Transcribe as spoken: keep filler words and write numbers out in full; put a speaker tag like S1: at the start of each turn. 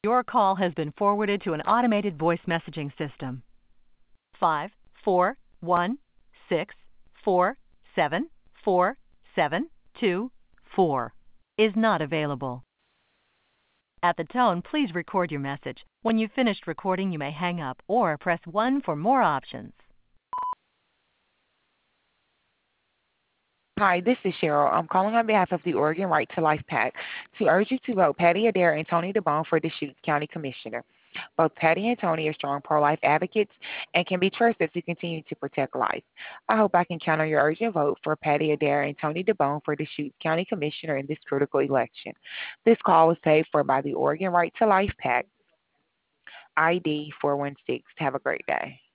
S1: Your call has been forwarded to an automated voice messaging system. Five, four, one, six, four, seven, four, seven, two, four is not available. At the tone, please record your message. When you've finished recording, you may hang up or press one for more options.
S2: Hi, this is Cheryl. I'm calling on behalf of the Oregon Right to Life PAC to urge you to vote Patty Adair and Tony DeBone for Deschutes County Commissioner. Both Patty and Tony are strong pro-life advocates and can be trusted to continue to protect life. I hope I can count on your urgent vote for Patty Adair and Tony DeBone for Deschutes County Commissioner in this critical election. This call was paid for by the Oregon Right to Life PAC, I D four one six. Have a great day.